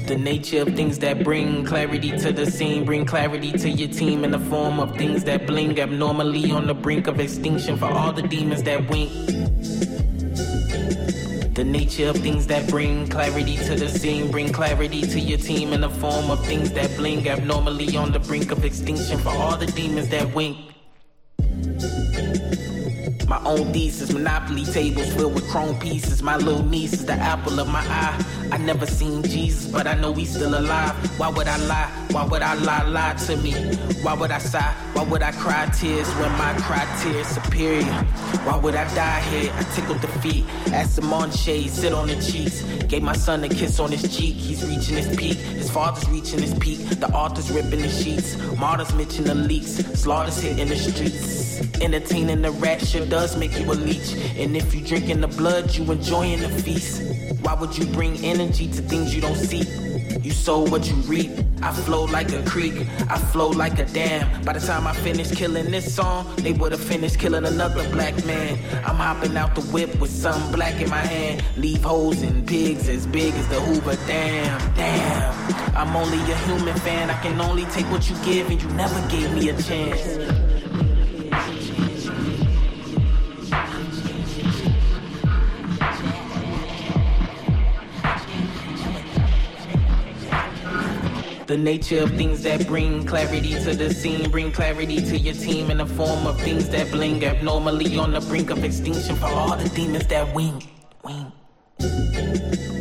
The nature of things that bring clarity to the scene, bring clarity to your team in the form of things that bling abnormally on the brink of extinction for all the demons that wink. The nature of things that bring clarity to the scene, bring clarity to your team in the form of things that bling abnormally on the brink of extinction for all the demons that wink. My own thesis, monopoly tables filled with chrome pieces. My little niece is the apple of my eye. I never seen Jesus, but I know he's still alive. Why would I lie? Why would I lie to me? Why would I sigh? Why would I cry tears when my cry tears superior? Why would I die here? I tickled the feet. Asked some on shade, sit on the cheeks. Gave my son a kiss on his cheek. He's reaching his peak. His father's reaching his peak. The author's ripping the sheets. Martyrs mitching the leaks. Slaughters hitting the streets. Entertaining the rat shit does make you a leech. And if you drinking the blood, you enjoying the feast. Why would you bring energy to things you don't see? You sow what you reap. I flow like a creek. I flow like a dam. By the time I finish killing this song, they would've finished killing another black man. I'm hopping out the whip with some black in my hand. Leave hoes and pigs as big as the Hoover Dam. Damn, I'm only a human fan. I can only take what you give, and you never gave me a chance. The nature of things that bring clarity to the scene, bring clarity to your team in the form of things that bling abnormally on the brink of extinction for all the demons that wing.